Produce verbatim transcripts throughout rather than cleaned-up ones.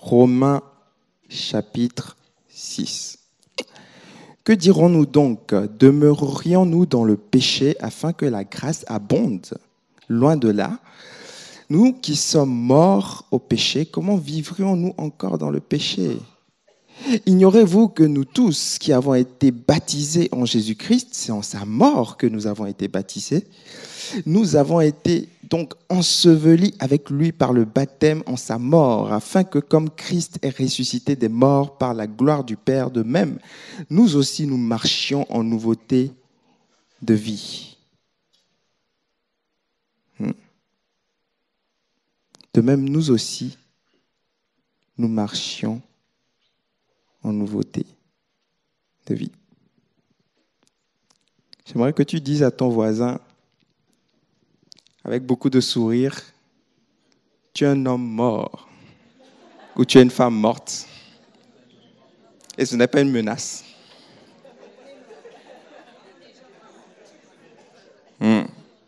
Romains chapitre six. Que dirons-nous donc? Demeurerions-nous dans le péché afin que la grâce abonde? Loin de là. Nous qui sommes morts au péché, comment vivrions-nous encore dans le péché? Ignorez-vous que nous tous qui avons été baptisés en Jésus-Christ, c'est en sa mort que nous avons été baptisés, nous avons été donc ensevelis avec lui par le baptême en sa mort, afin que comme Christ est ressuscité des morts par la gloire du Père, de même, nous aussi nous marchions en nouveauté de vie. De même, nous aussi, nous marchions en nouveauté de vie. J'aimerais que tu dises à ton voisin, avec beaucoup de sourire, tu es un homme mort ou tu es une femme morte. Et ce n'est pas une menace. Hmm.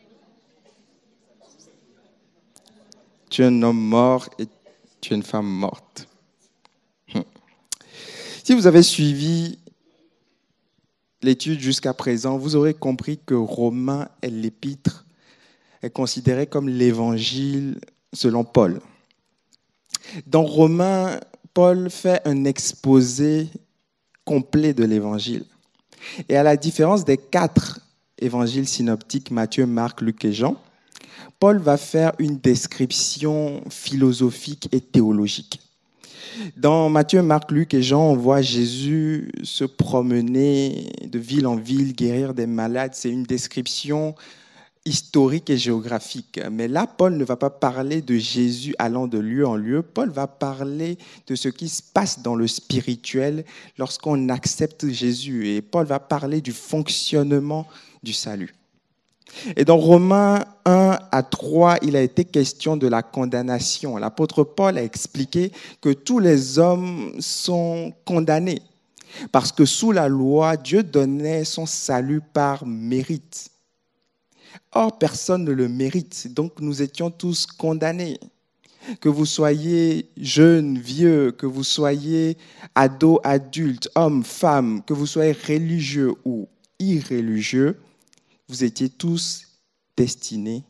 Tu es un homme mort et tu es une femme morte. Hmm. Si vous avez suivi l'étude jusqu'à présent, vous aurez compris que Romains est l'épître est considéré comme l'évangile selon Paul. Dans Romains, Paul fait un exposé complet de l'évangile. Et à la différence des quatre évangiles synoptiques, Matthieu, Marc, Luc et Jean, Paul va faire une description philosophique et théologique. Dans Matthieu, Marc, Luc et Jean, on voit Jésus se promener de ville en ville, guérir des malades. C'est une description historique et géographique. Mais là, Paul ne va pas parler de Jésus allant de lieu en lieu. Paul va parler de ce qui se passe dans le spirituel lorsqu'on accepte Jésus. Et Paul va parler du fonctionnement du salut. Et dans Romains un à trois, il a été question de la condamnation. L'apôtre Paul a expliqué que tous les hommes sont condamnés parce que sous la loi, Dieu donnait son salut par mérite. Or, personne ne le mérite, donc nous étions tous condamnés. Que vous soyez jeune, vieux, que vous soyez ado, adulte, homme, femme, que vous soyez religieux ou irréligieux, vous étiez tous destinés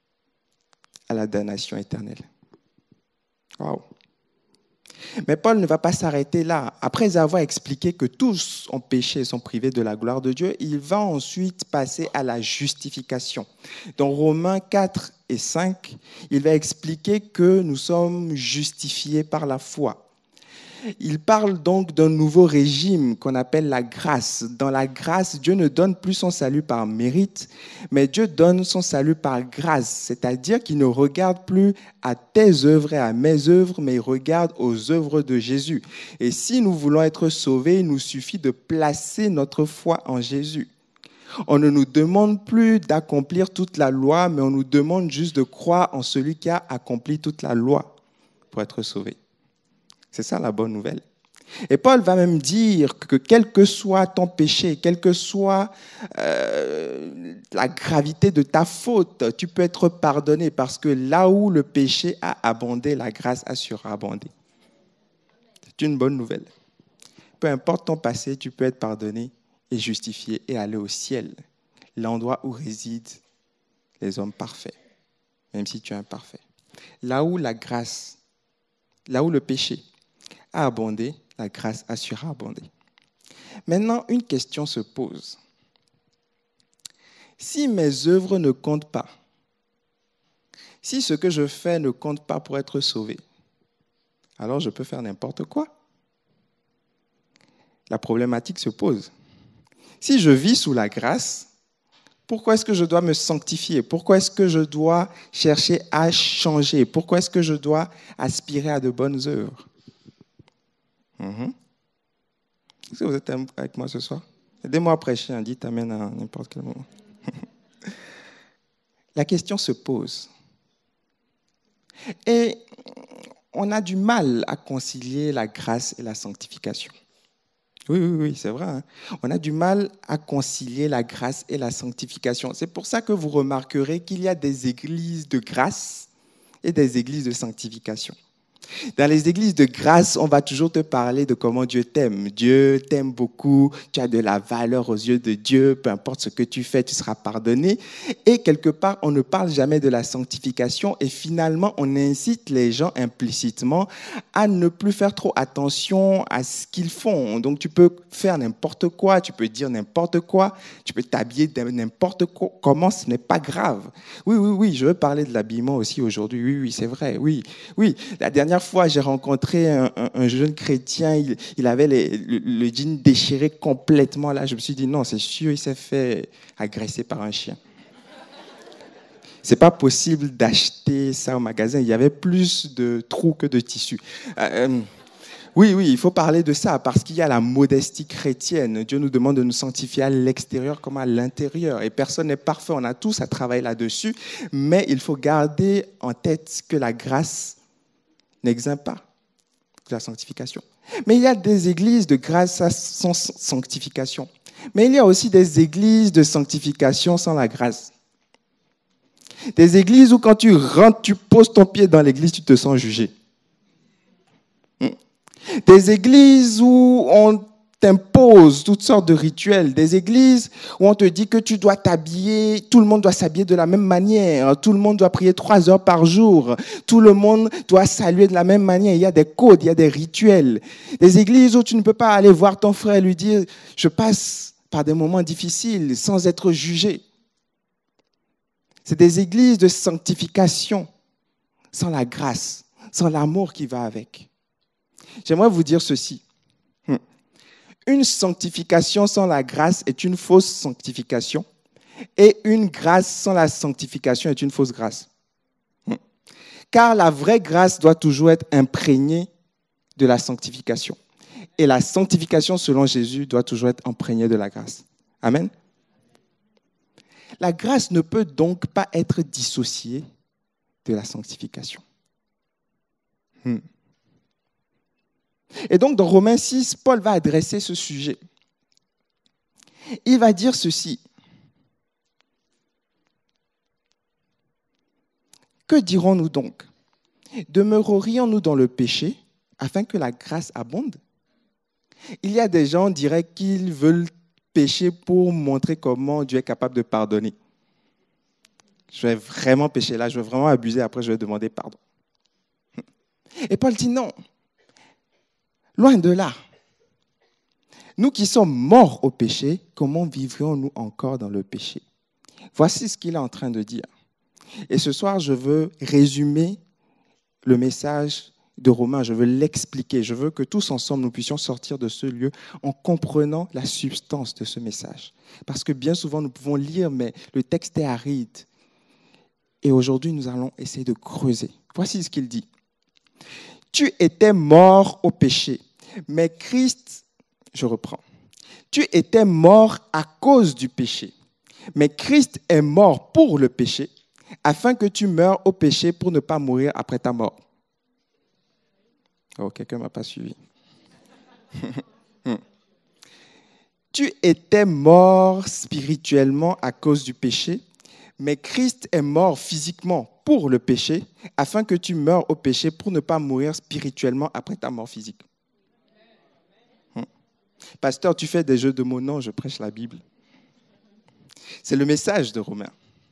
à la damnation éternelle. Waouh! Mais Paul ne va pas s'arrêter là. Après avoir expliqué que tous ont péché et sont privés de la gloire de Dieu, il va ensuite passer à la justification. Dans Romains quatre et cinq, il va expliquer que nous sommes justifiés par la foi. Il parle donc d'un nouveau régime qu'on appelle la grâce. Dans la grâce, Dieu ne donne plus son salut par mérite, mais Dieu donne son salut par grâce, c'est-à-dire qu'il ne regarde plus à tes œuvres et à mes œuvres, mais il regarde aux œuvres de Jésus. Et si nous voulons être sauvés, il nous suffit de placer notre foi en Jésus. On ne nous demande plus d'accomplir toute la loi, mais on nous demande juste de croire en celui qui a accompli toute la loi pour être sauvé. C'est ça la bonne nouvelle. Et Paul va même dire que quel que soit ton péché, quelle que soit euh, la gravité de ta faute, tu peux être pardonné parce que là où le péché a abondé, la grâce a surabondé. C'est une bonne nouvelle. Peu importe ton passé, tu peux être pardonné et justifié et aller au ciel, l'endroit où résident les hommes parfaits, même si tu es imparfait. Là où la grâce, là où le péché a abondé, la grâce a surabondé. Maintenant, une question se pose. Si mes œuvres ne comptent pas, si ce que je fais ne compte pas pour être sauvé, alors je peux faire n'importe quoi. La problématique se pose. Si je vis sous la grâce, pourquoi est-ce que je dois me sanctifier? Pourquoi est-ce que je dois chercher à changer? Pourquoi est-ce que je dois aspirer à de bonnes œuvres? Mm-hmm. Est-ce que vous êtes avec moi ce soir? Aidez-moi à prêcher, hein, dites amen à n'importe quel moment. La question se pose. Et on a du mal à concilier la grâce et la sanctification. Oui, oui, oui, c'est vrai. Hein? On a du mal à concilier la grâce et la sanctification. C'est pour ça que vous remarquerez qu'il y a des églises de grâce et des églises de sanctification. Dans les églises de grâce, on va toujours te parler de comment Dieu t'aime. Dieu t'aime beaucoup, tu as de la valeur aux yeux de Dieu, peu importe ce que tu fais, tu seras pardonné. Et quelque part, on ne parle jamais de la sanctification et finalement, on incite les gens implicitement à ne plus faire trop attention à ce qu'ils font. Donc, tu peux faire n'importe quoi, tu peux dire n'importe quoi, tu peux t'habiller de n'importe quoi, comment, ce n'est pas grave. Oui, oui, oui, je veux parler de l'habillement aussi aujourd'hui. Oui, oui, c'est vrai, oui, oui. La dernière fois, j'ai rencontré un, un, un jeune chrétien, il, il avait les, le, le jean déchiré complètement. Là, je me suis dit, non, c'est sûr, il s'est fait agresser par un chien. C'est pas possible d'acheter ça au magasin. Il y avait plus de trous que de tissus. Euh, oui, oui, il faut parler de ça parce qu'il y a la modestie chrétienne. Dieu nous demande de nous sanctifier à l'extérieur comme à l'intérieur. Et personne n'est parfait. On a tous à travailler là-dessus. Mais il faut garder en tête que la grâce n'exime pas de la sanctification. Mais il y a des églises de grâce sans sanctification. Mais il y a aussi des églises de sanctification sans la grâce. Des églises où quand tu rentres, tu poses ton pied dans l'église, tu te sens jugé. Des églises où on t'impose toutes sortes de rituels. Des églises où on te dit que tu dois t'habiller, tout le monde doit s'habiller de la même manière, tout le monde doit prier trois heures par jour, tout le monde doit saluer de la même manière. Il y a des codes, il y a des rituels. Des églises où tu ne peux pas aller voir ton frère et lui dire « je passe par des moments difficiles » sans être jugé. C'est des églises de sanctification, sans la grâce, sans l'amour qui va avec. J'aimerais vous dire ceci. Une sanctification sans la grâce est une fausse sanctification et une grâce sans la sanctification est une fausse grâce. Car la vraie grâce doit toujours être imprégnée de la sanctification. Et la sanctification, selon Jésus, doit toujours être imprégnée de la grâce. Amen. La grâce ne peut donc pas être dissociée de la sanctification. Hmm. Et donc, dans Romains six, Paul va adresser ce sujet. Il va dire ceci. Que dirons-nous donc? Demeurerions-nous dans le péché afin que la grâce abonde? Il y a des gens qui diraient qu'ils veulent pécher pour montrer comment Dieu est capable de pardonner. Je vais vraiment pécher là, je vais vraiment abuser, après je vais demander pardon. Et Paul dit non. Loin de là. Nous qui sommes morts au péché, comment vivrions-nous encore dans le péché? Voici ce qu'il est en train de dire. Et ce soir, je veux résumer le message de Romains, je veux l'expliquer. Je veux que tous ensemble, nous puissions sortir de ce lieu en comprenant la substance de ce message. Parce que bien souvent, nous pouvons lire, mais le texte est aride. Et aujourd'hui, nous allons essayer de creuser. Voici ce qu'il dit. Tu étais mort au péché, mais Christ, je reprends, tu étais mort à cause du péché, mais Christ est mort pour le péché, afin que tu meures au péché pour ne pas mourir après ta mort. Oh, quelqu'un ne m'a pas suivi. Tu étais mort spirituellement à cause du péché, mais Christ est mort physiquement pour le péché, afin que tu meures au péché pour ne pas mourir spirituellement après ta mort physique. Hum. Pasteur, tu fais des jeux de mots. Non, je prêche la Bible. C'est le message de Romains.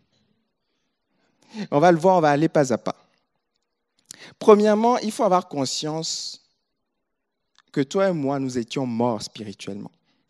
On va le voir, on va aller pas à pas. Premièrement, il faut avoir conscience que toi et moi, nous étions morts spirituellement.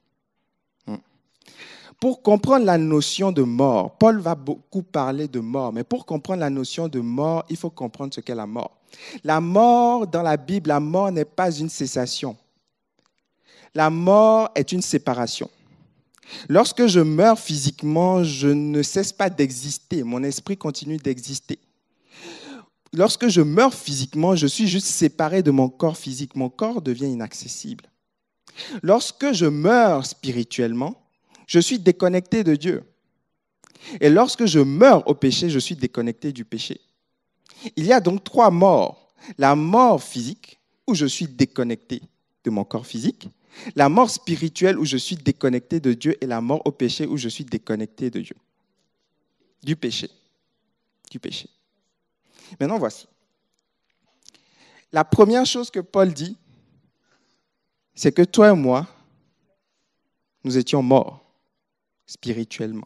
Pour comprendre la notion de mort, Paul va beaucoup parler de mort, mais pour comprendre la notion de mort, il faut comprendre ce qu'est la mort. La mort, dans la Bible, la mort n'est pas une cessation. La mort est une séparation. Lorsque je meurs physiquement, je ne cesse pas d'exister. Mon esprit continue d'exister. Lorsque je meurs physiquement, je suis juste séparé de mon corps physique. Mon corps devient inaccessible. Lorsque je meurs spirituellement, je suis déconnecté de Dieu. Et lorsque je meurs au péché, je suis déconnecté du péché. Il y a donc trois morts. La mort physique, où je suis déconnecté de mon corps physique. La mort spirituelle, où je suis déconnecté de Dieu. Et la mort au péché, où je suis déconnecté de Dieu. Du péché. Du péché. Maintenant, voici. la première chose que Paul dit, c'est que toi et moi, nous étions morts spirituellement.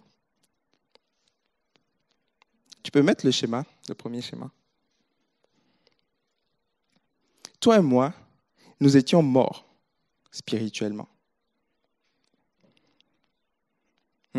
Tu peux mettre le schéma, le premier schéma. Toi et moi, nous étions morts spirituellement. Hmm.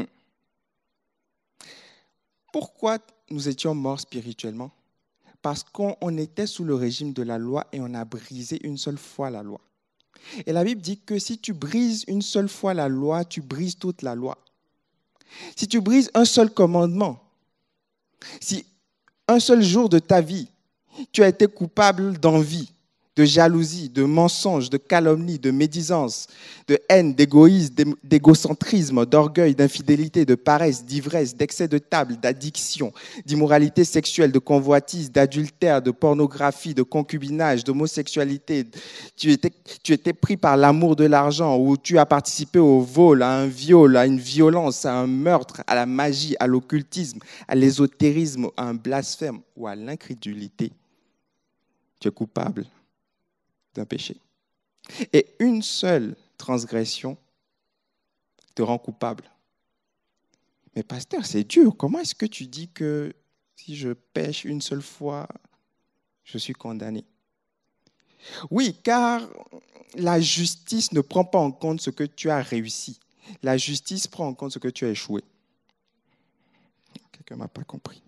Pourquoi nous étions morts spirituellement? Parce qu'on était sous le régime de la loi et on a brisé une seule fois la loi. Et la Bible dit que si tu brises une seule fois la loi, tu brises toute la loi. Si tu brises un seul commandement, si un seul jour de ta vie, tu as été coupable d'envie, de jalousie, de mensonge, de calomnie, de médisance, de haine, d'égoïsme, d'égocentrisme, d'orgueil, d'infidélité, de paresse, d'ivresse, d'excès de table, d'addiction, d'immoralité sexuelle, de convoitise, d'adultère, de pornographie, de concubinage, d'homosexualité, tu étais, tu étais pris par l'amour de l'argent, ou tu as participé au vol, à un viol, à une violence, à un meurtre, à la magie, à l'occultisme, à l'ésotérisme, à un blasphème ou à l'incrédulité, tu es coupable d'un péché. Et une seule transgression te rend coupable. Mais pasteur, c'est dur. Comment est-ce que tu dis que si je pêche une seule fois, je suis condamné? Oui, car la justice ne prend pas en compte ce que tu as réussi. La justice prend en compte ce que tu as échoué. Quelqu'un ne m'a pas compris.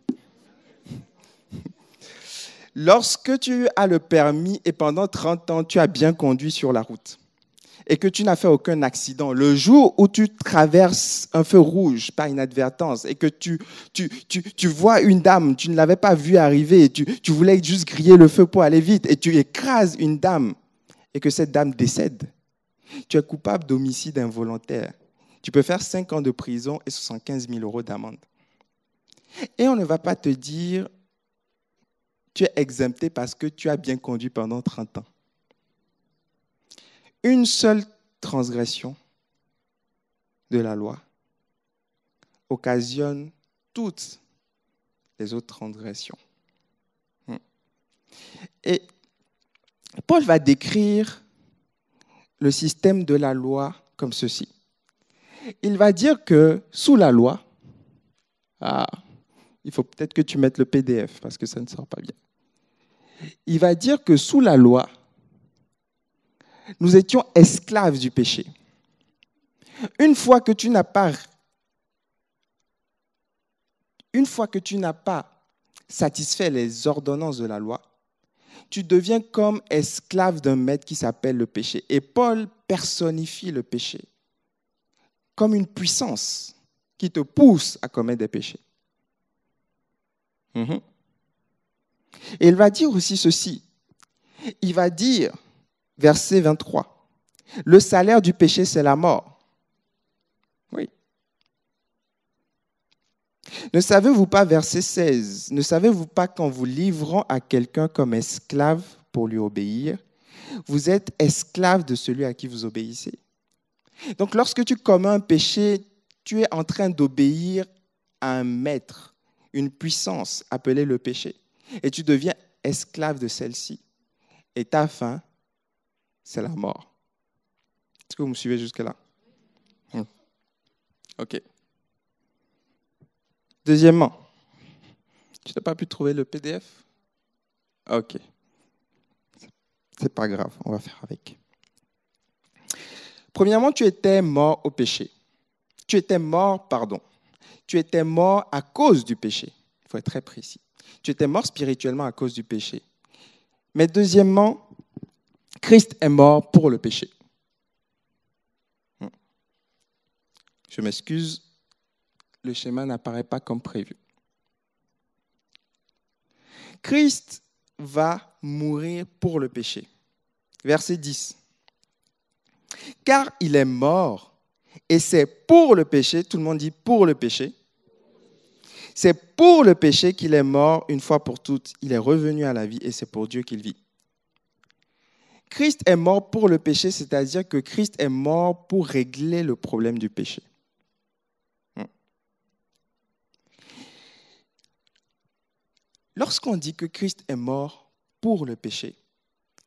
Lorsque tu as le permis et pendant trente ans, tu as bien conduit sur la route et que tu n'as fait aucun accident, le jour où tu traverses un feu rouge par inadvertance et que tu, tu, tu, tu vois une dame, tu ne l'avais pas vue arriver, et tu, tu voulais juste griller le feu pour aller vite et tu écrases une dame et que cette dame décède, tu es coupable d'homicide involontaire. Tu peux faire cinq ans de prison et soixante-quinze mille euros d'amende. Et on ne va pas te dire tu es exempté parce que tu as bien conduit pendant trente ans. Une seule transgression de la loi occasionne toutes les autres transgressions. Et Paul va décrire le système de la loi comme ceci. Il va dire que sous la loi, ah, il faut peut-être que tu mettes le P D F parce que ça ne sort pas bien. Il va dire que sous la loi, nous étions esclaves du péché. Une fois que tu n'as pas, une fois que tu n'as pas satisfait les ordonnances de la loi, tu deviens comme esclave d'un maître qui s'appelle le péché. Et Paul personnifie le péché comme une puissance qui te pousse à commettre des péchés. Mm-hmm. Et il va dire aussi ceci. Il va dire, verset vingt-trois, « Le salaire du péché, c'est la mort. » Oui. Ne savez-vous pas, verset seize, « Ne savez-vous pas qu'en vous livrant à quelqu'un comme esclave pour lui obéir, vous êtes esclave de celui à qui vous obéissez. » Donc, lorsque tu commets un péché, tu es en train d'obéir à un maître, une puissance appelée le péché. Et tu deviens esclave de celle-ci. Et ta fin, c'est la mort. Est-ce que vous me suivez jusque-là? Hum. OK. Deuxièmement, tu n'as pas pu trouver le P D F? OK. C'est pas grave, on va faire avec. Premièrement, tu étais mort au péché. Tu étais mort, pardon. Tu étais mort à cause du péché. Il faut être très précis. Tu étais mort spirituellement à cause du péché. Mais deuxièmement, Christ est mort pour le péché. Je m'excuse, le schéma n'apparaît pas comme prévu. Christ va mourir pour le péché. Verset dix. Car il est mort, et c'est pour le péché, tout le monde dit pour le péché, c'est pour le péché qu'il est mort une fois pour toutes. Il est revenu à la vie et c'est pour Dieu qu'il vit. Christ est mort pour le péché, c'est-à-dire que Christ est mort pour régler le problème du péché. Lorsqu'on dit que Christ est mort pour le péché,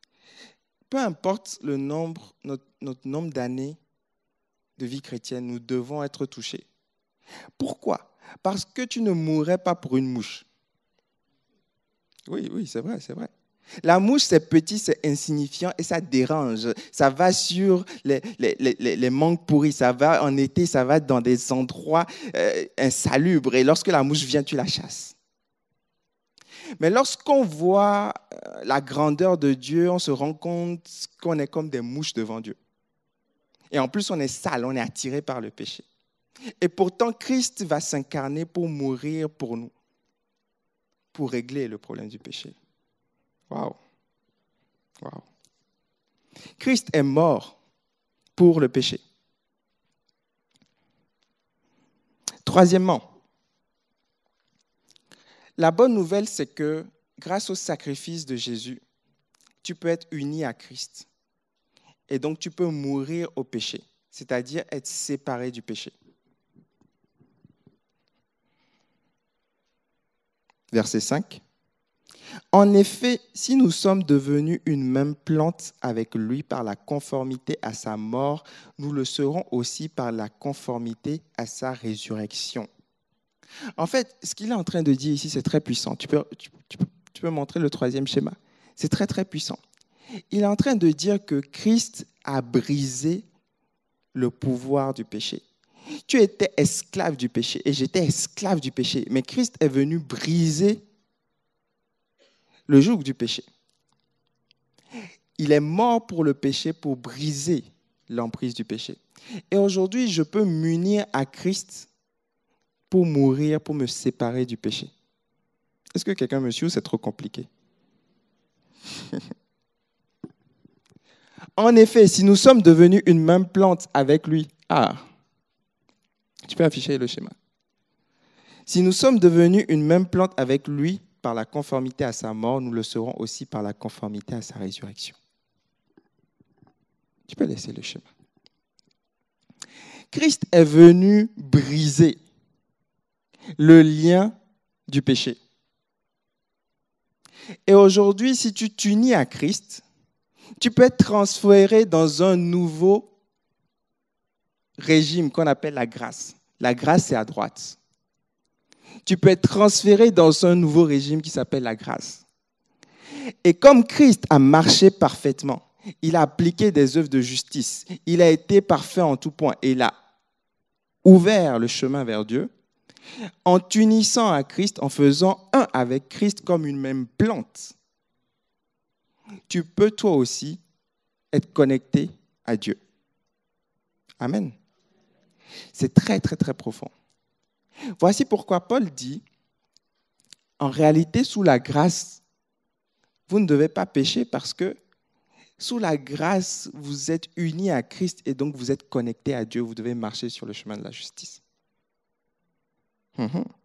peu importe le nombre, notre, notre nombre d'années de vie chrétienne, nous devons être touchés. Pourquoi? Parce que tu ne mourrais pas pour une mouche. Oui, oui, c'est vrai, c'est vrai. La mouche, c'est petit, c'est insignifiant et ça dérange. Ça va sur les, les, les, les mangues pourries, ça va en été, ça va dans des endroits euh, insalubres. Et lorsque la mouche vient, tu la chasses. Mais lorsqu'on voit la grandeur de Dieu, on se rend compte qu'on est comme des mouches devant Dieu. Et en plus, on est sale, on est attiré par le péché. Et pourtant, Christ va s'incarner pour mourir pour nous, pour régler le problème du péché. Waouh! Waouh! Christ est mort pour le péché. Troisièmement, la bonne nouvelle, c'est que grâce au sacrifice de Jésus, tu peux être uni à Christ. Et donc, tu peux mourir au péché, c'est-à-dire être séparé du péché. Verset cinq. En effet, si nous sommes devenus une même plante avec lui par la conformité à sa mort, nous le serons aussi par la conformité à sa résurrection. En fait, ce qu'il est en train de dire ici, c'est très puissant. Tu peux, tu, tu peux, tu peux montrer le troisième schéma. C'est très, très puissant. Il est en train de dire que Christ a brisé le pouvoir du péché. Tu étais esclave du péché et j'étais esclave du péché, mais Christ est venu briser le joug du péché. Il est mort pour le péché, pour briser l'emprise du péché. Et aujourd'hui, je peux m'unir à Christ pour mourir, pour me séparer du péché. Est-ce que quelqu'un me suit ou c'est trop compliqué? En effet, si nous sommes devenus une même plante avec lui, ah, tu peux afficher le schéma. Si nous sommes devenus une même plante avec lui par la conformité à sa mort, nous le serons aussi par la conformité à sa résurrection. Tu peux laisser le schéma. Christ est venu briser le lien du péché. Et aujourd'hui, si tu t'unis à Christ, tu peux être transféré dans un nouveau régime qu'on appelle la grâce. La grâce, c'est à droite. Tu peux être transféré dans un nouveau régime qui s'appelle la grâce. Et comme Christ a marché parfaitement, il a appliqué des œuvres de justice, il a été parfait en tout point et il a ouvert le chemin vers Dieu, en t'unissant à Christ, en faisant un avec Christ comme une même plante, tu peux toi aussi être connecté à Dieu. Amen. C'est très, très, très profond. Voici pourquoi Paul dit, en réalité, sous la grâce, vous ne devez pas pécher parce que sous la grâce, vous êtes unis à Christ et donc vous êtes connectés à Dieu. Vous devez marcher sur le chemin de la justice. Mmh.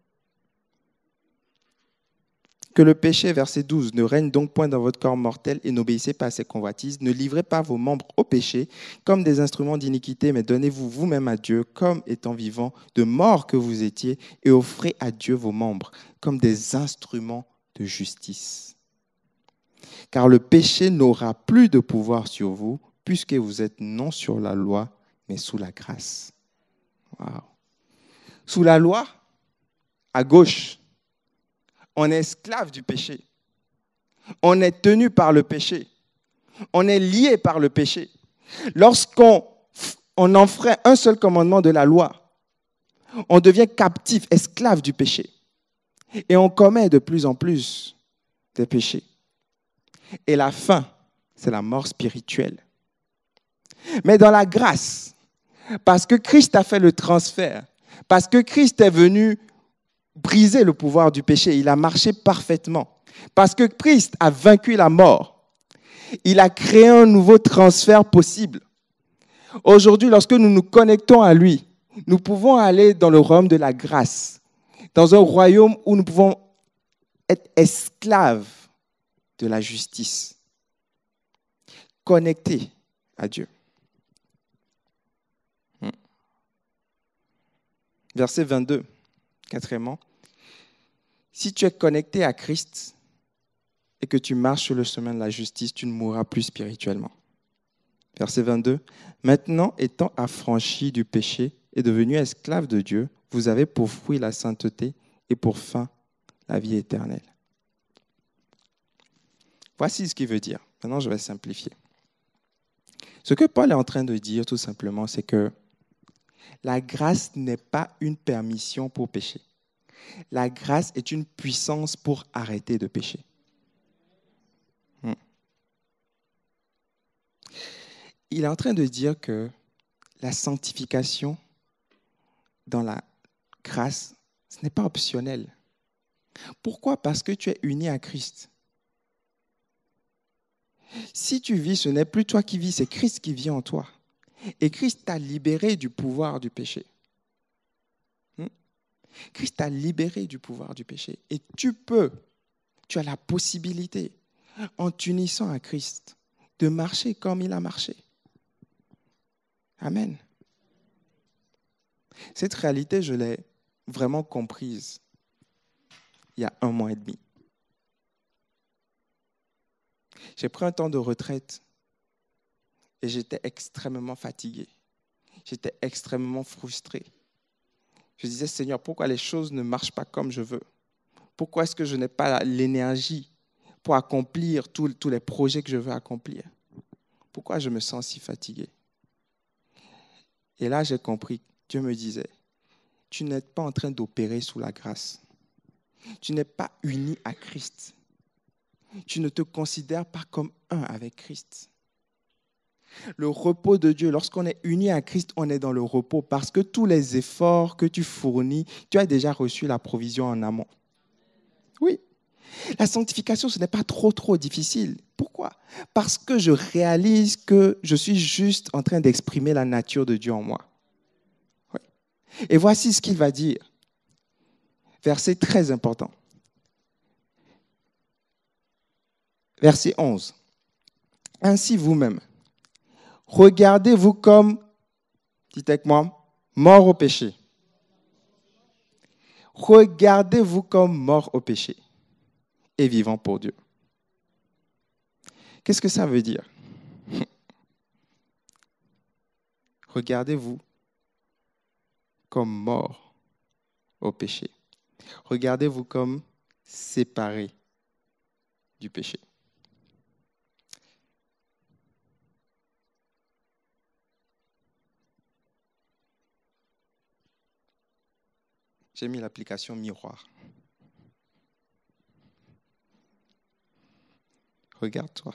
Que le péché, verset douze, ne règne donc point dans votre corps mortel et n'obéissez pas à ses convoitises. Ne livrez pas vos membres au péché comme des instruments d'iniquité, mais donnez-vous vous-même à Dieu comme étant vivants, de mort que vous étiez, et offrez à Dieu vos membres comme des instruments de justice. Car le péché n'aura plus de pouvoir sur vous, puisque vous êtes non sur la loi, mais sous la grâce. Wow. Sous la loi, à gauche, on est esclave du péché. On est tenu par le péché. On est lié par le péché. Lorsqu'on on enfreint un seul commandement de la loi, on devient captif, esclave du péché. Et on commet de plus en plus des péchés. Et la fin, c'est la mort spirituelle. Mais dans la grâce, parce que Christ a fait le transfert, parce que Christ est venu briser le pouvoir du péché, il a marché parfaitement. Parce que Christ a vaincu la mort, il a créé un nouveau transfert possible. Aujourd'hui, lorsque nous nous connectons à lui, nous pouvons aller dans le royaume de la grâce, dans un royaume où nous pouvons être esclaves de la justice, connectés à Dieu. Verset vingt-deux, quatrièmement. Si tu es connecté à Christ et que tu marches sur le chemin de la justice, tu ne mourras plus spirituellement. Verset vingt-deux. Maintenant, étant affranchi du péché et devenu esclave de Dieu, vous avez pour fruit la sainteté et pour fin la vie éternelle. Voici ce qu'il veut dire. Maintenant, je vais simplifier. Ce que Paul est en train de dire, tout simplement, c'est que la grâce n'est pas une permission pour pécher. La grâce est une puissance pour arrêter de pécher. Hmm. Il est en train de dire que la sanctification dans la grâce, ce n'est pas optionnel. Pourquoi? Parce que tu es uni à Christ. Si tu vis, ce n'est plus toi qui vis, c'est Christ qui vit en toi. Et Christ t'a libéré du pouvoir du péché. Hmm? Christ t'a libéré du pouvoir du péché. Et tu peux, tu as la possibilité, en t'unissant à Christ, de marcher comme il a marché. Amen. Cette réalité, je l'ai vraiment comprise il y a un mois et demi. J'ai pris un temps de retraite et j'étais extrêmement fatigué. J'étais extrêmement frustré. Je disais, Seigneur, pourquoi les choses ne marchent pas comme je veux? Pourquoi est-ce que je n'ai pas l'énergie pour accomplir tous, tous les projets que je veux accomplir? Pourquoi je me sens si fatigué? Et là, j'ai compris, Dieu me disait, tu n'es pas en train d'opérer sous la grâce. Tu n'es pas uni à Christ. Tu ne te considères pas comme un avec Christ. Le repos de Dieu, lorsqu'on est uni à Christ, on est dans le repos parce que tous les efforts que tu fournis, tu as déjà reçu la provision en amont. Oui. La sanctification, ce n'est pas trop, trop difficile. Pourquoi? Parce que je réalise que je suis juste en train d'exprimer la nature de Dieu en moi. Oui. Et voici ce qu'il va dire. Verset très important. Verset onze. Ainsi vous-même, regardez-vous comme, dites avec moi, mort au péché. Regardez-vous comme mort au péché et vivant pour Dieu. Qu'est-ce que ça veut dire? Regardez-vous comme mort au péché. Regardez-vous comme séparé du péché. J'ai mis l'application miroir. Regarde-toi.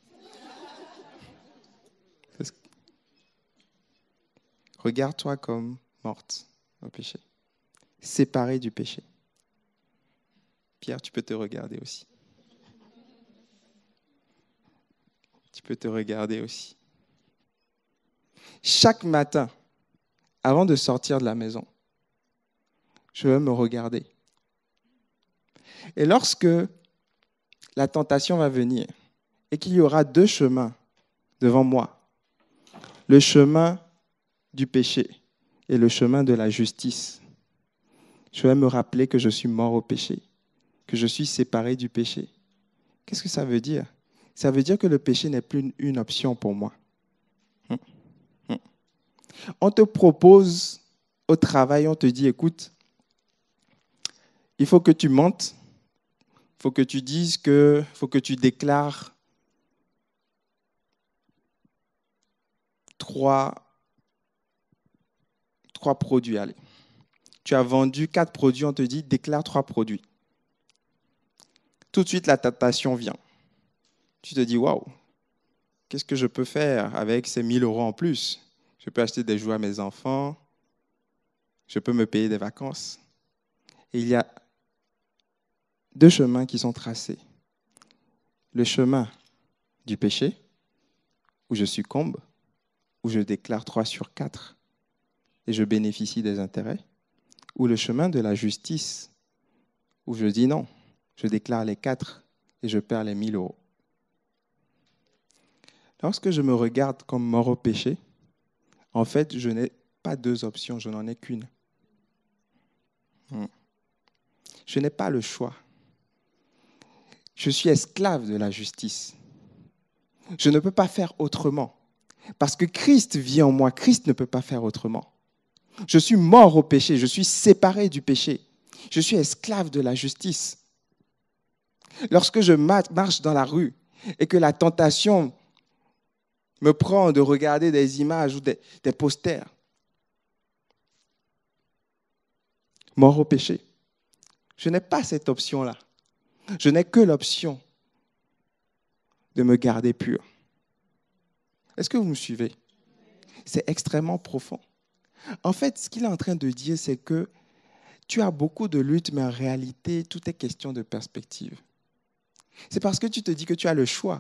Regarde-toi comme morte au péché, séparée du péché. Pierre, tu peux te regarder aussi. Tu peux te regarder aussi. Chaque matin, avant de sortir de la maison, je vais me regarder. Et lorsque la tentation va venir et qu'il y aura deux chemins devant moi, le chemin du péché et le chemin de la justice, je vais me rappeler que je suis mort au péché, que je suis séparé du péché. Qu'est-ce que ça veut dire? Ça veut dire que le péché n'est plus une option pour moi. On te propose au travail, on te dit, écoute, il faut que tu mentes, il faut que tu dises que, il faut que tu déclares trois, trois produits. Allez. Tu as vendu quatre produits, on te dit, déclare trois produits. Tout de suite, la tentation vient. Tu te dis, waouh, qu'est-ce que je peux faire avec ces mille euros en plus? Je peux acheter des jouets à mes enfants, je peux me payer des vacances. Et il y a deux chemins qui sont tracés. Le chemin du péché, où je succombe, où je déclare trois sur quatre et je bénéficie des intérêts, ou le chemin de la justice, où je dis non, je déclare les quatre et je perds les mille euros. Lorsque je me regarde comme mort au péché, en fait, je n'ai pas deux options, je n'en ai qu'une. Je n'ai pas le choix. Je suis esclave de la justice. Je ne peux pas faire autrement. Parce que Christ vit en moi. Christ ne peut pas faire autrement. Je suis mort au péché. Je suis séparé du péché. Je suis esclave de la justice. Lorsque je marche dans la rue et que la tentation me prend de regarder des images ou des, des posters, mort au péché, je n'ai pas cette option-là. Je n'ai que l'option de me garder pur. Est-ce que vous me suivez? C'est extrêmement profond. En fait, ce qu'il est en train de dire, c'est que tu as beaucoup de luttes, mais en réalité, tout est question de perspective. C'est parce que tu te dis que tu as le choix.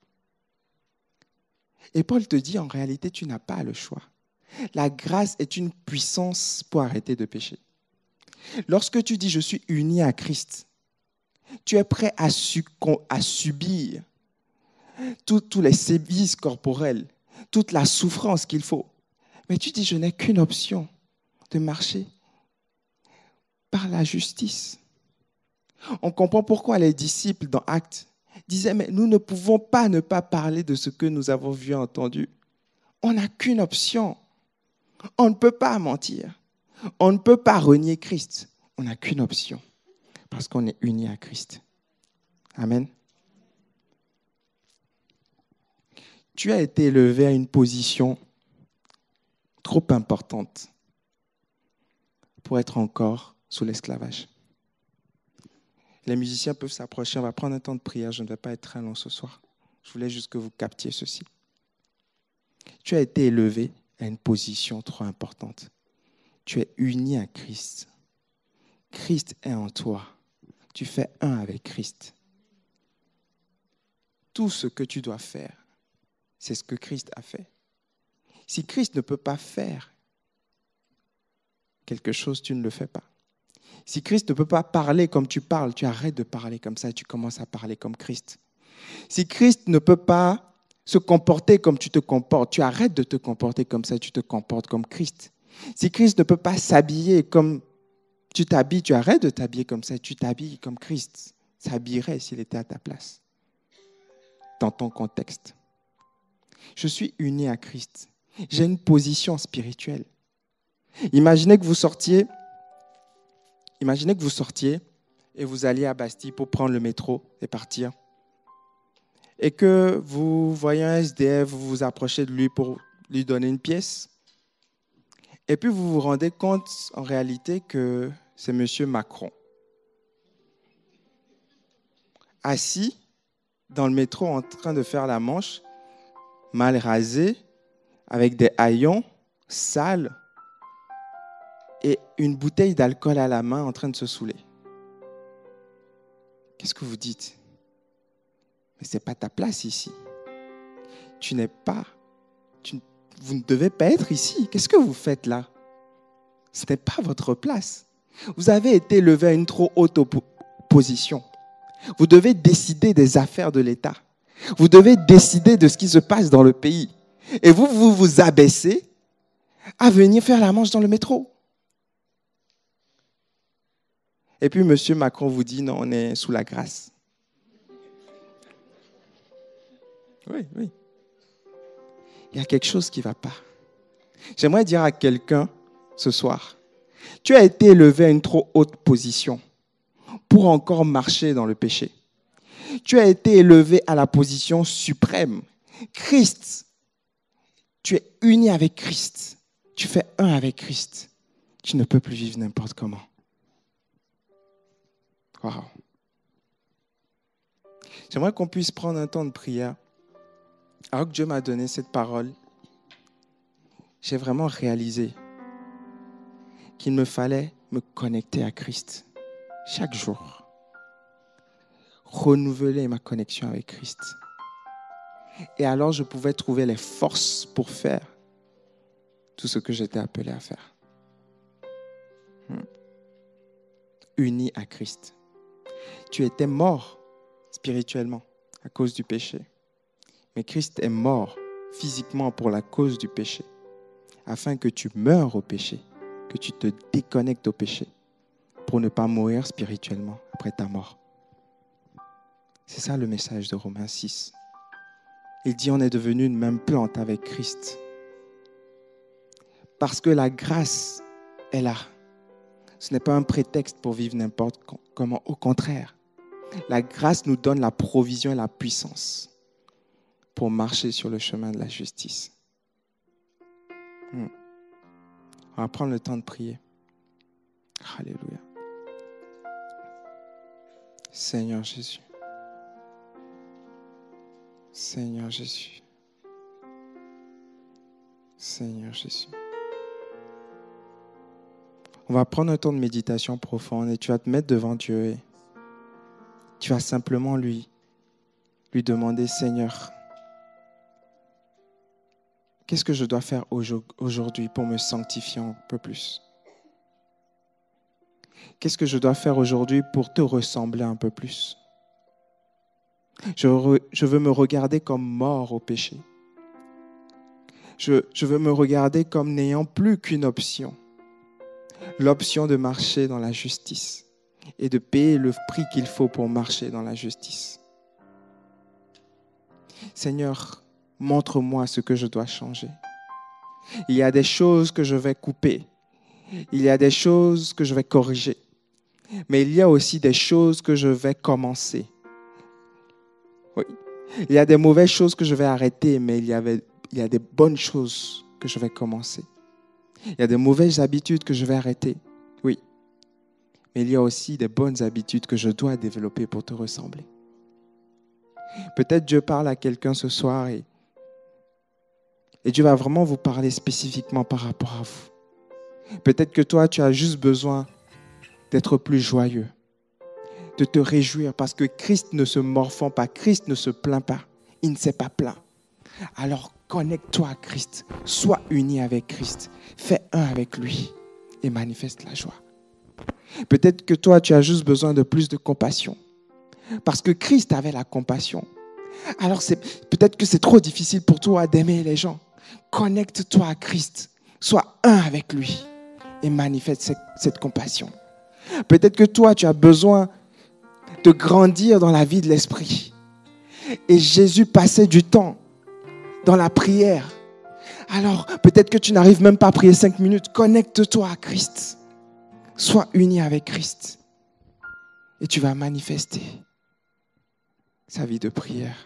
Et Paul te dit, en réalité, tu n'as pas le choix. La grâce est une puissance pour arrêter de pécher. Lorsque tu dis, je suis uni à Christ, tu es prêt à, su- à subir tous les sévices corporels, toute la souffrance qu'il faut. Mais tu dis, je n'ai qu'une option, de marcher par la justice. On comprend pourquoi les disciples dans Actes disaient, mais nous ne pouvons pas ne pas parler de ce que nous avons vu et entendu. On n'a qu'une option. On ne peut pas mentir. On ne peut pas renier Christ. On n'a qu'une option, parce qu'on est unis à Christ. Amen. Tu as été élevé à une position trop importante pour être encore sous l'esclavage. Les musiciens peuvent s'approcher. On va prendre un temps de prière. Je ne vais pas être très long ce soir. Je voulais juste que vous captiez ceci. Tu as été élevé à une position trop importante. Tu es uni à Christ. Christ est en toi. Tu fais un avec Christ. Tout ce que tu dois faire, c'est ce que Christ a fait. Si Christ ne peut pas faire quelque chose, tu ne le fais pas. Si Christ ne peut pas parler comme tu parles, tu arrêtes de parler comme ça et tu commences à parler comme Christ. Si Christ ne peut pas se comporter comme tu te comportes, tu arrêtes de te comporter comme ça et tu te comportes comme Christ. Si Christ ne peut pas s'habiller comme tu t'habilles, tu arrêtes de t'habiller comme ça et tu t'habilles comme Christ s'habillerait s'il était à ta place, dans ton contexte. Je suis uni à Christ. J'ai une position spirituelle. Imaginez que vous sortiez, imaginez que vous sortiez et vous alliez à Bastille pour prendre le métro et partir. Et que vous voyez un S D F, vous vous approchez de lui pour lui donner une pièce. Et puis vous vous rendez compte en réalité que c'est M. Macron. Assis dans le métro en train de faire la manche, mal rasé, avec des haillons, sales, et une bouteille d'alcool à la main en train de se saouler. Qu'est-ce que vous dites? Mais ce n'est pas ta place ici. Tu n'es pas, tu, vous ne devez pas être ici. Qu'est-ce que vous faites là? Ce n'est pas votre place. Vous avez été élevé à une trop haute position. Vous devez décider des affaires de l'État. Vous devez décider de ce qui se passe dans le pays. Et vous, vous vous abaissez à venir faire la manche dans le métro. Et puis, M. Macron vous dit, non, on est sous la grâce. Oui, oui. Il y a quelque chose qui ne va pas. J'aimerais dire à quelqu'un ce soir, tu as été élevé à une trop haute position pour encore marcher dans le péché. Tu as été élevé à la position suprême. Christ, tu es uni avec Christ. Tu fais un avec Christ. Tu ne peux plus vivre n'importe comment. Wow. J'aimerais qu'on puisse prendre un temps de prière. Alors que Dieu m'a donné cette parole, j'ai vraiment réalisé qu'il me fallait me connecter à Christ chaque jour. Renouveler ma connexion avec Christ. Et alors, je pouvais trouver les forces pour faire tout ce que j'étais appelé à faire. Hmm. Uni à Christ. Tu étais mort spirituellement à cause du péché. Mais Christ est mort physiquement pour la cause du péché, afin que tu meures au péché, que tu te déconnectes au péché, pour ne pas mourir spirituellement après ta mort. C'est ça le message de Romains six. Il dit on est devenu une même plante avec Christ. Parce que la grâce est là. Ce n'est pas un prétexte pour vivre n'importe comment. Au contraire, la grâce nous donne la provision et la puissance pour marcher sur le chemin de la justice. Hmm. On va prendre le temps de prier. Alléluia. Seigneur Jésus. Seigneur Jésus. Seigneur Jésus. On va prendre un temps de méditation profonde et tu vas te mettre devant Dieu et tu vas simplement lui, lui demander, Seigneur, qu'est-ce que je dois faire aujourd'hui pour me sanctifier un peu plus? Qu'est-ce que je dois faire aujourd'hui pour te ressembler un peu plus? Je, re, je veux me regarder comme mort au péché. Je, je veux me regarder comme n'ayant plus qu'une option. L'option de marcher dans la justice et de payer le prix qu'il faut pour marcher dans la justice. Seigneur, montre-moi ce que je dois changer. Il y a des choses que je vais couper. Il y a des choses que je vais corriger. Mais il y a aussi des choses que je vais commencer. Oui. Il y a des mauvaises choses que je vais arrêter, mais il y, avait, il y a des bonnes choses que je vais commencer. Il y a des mauvaises habitudes que je vais arrêter. Oui. Mais il y a aussi des bonnes habitudes que je dois développer pour te ressembler. Peut-être Dieu parle à quelqu'un ce soir et, et Dieu va vraiment vous parler spécifiquement par rapport à vous. Peut-être que toi, tu as juste besoin d'être plus joyeux, de te réjouir parce que Christ ne se morfond pas, Christ ne se plaint pas, il ne s'est pas plaint. Alors connecte-toi à Christ, sois uni avec Christ, fais un avec lui et manifeste la joie. Peut-être que toi, tu as juste besoin de plus de compassion parce que Christ avait la compassion. Alors c'est, peut-être que c'est trop difficile pour toi d'aimer les gens. Connecte-toi à Christ, sois un avec lui et manifeste cette, cette compassion. Peut-être que toi, tu as besoin de grandir dans la vie de l'esprit. Et Jésus passait du temps dans la prière. Alors, peut-être que tu n'arrives même pas à prier cinq minutes. Connecte-toi à Christ. Sois uni avec Christ. Et tu vas manifester sa vie de prière.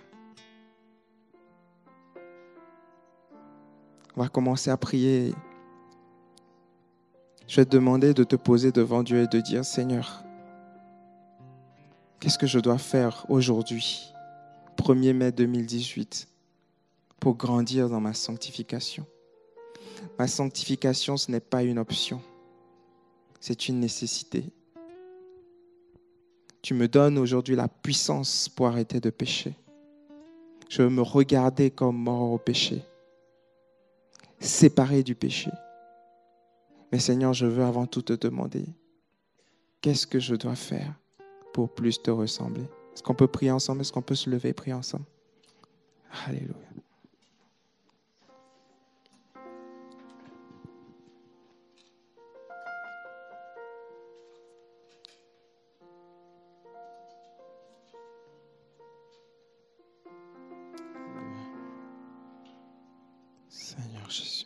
On va commencer à prier. Je vais te demander de te poser devant Dieu et de dire, Seigneur, qu'est-ce que je dois faire aujourd'hui, premier mai deux mille dix-huit, pour grandir dans ma sanctification? Ma sanctification, ce n'est pas une option, c'est une nécessité. Tu me donnes aujourd'hui la puissance pour arrêter de pécher. Je veux me regarder comme mort au péché, séparé du péché. Mais Seigneur, je veux avant tout te demander, qu'est-ce que je dois faire pour plus te ressembler? Est-ce qu'on peut prier ensemble? Est-ce qu'on peut se lever et prier ensemble? Alléluia. Seigneur Jésus.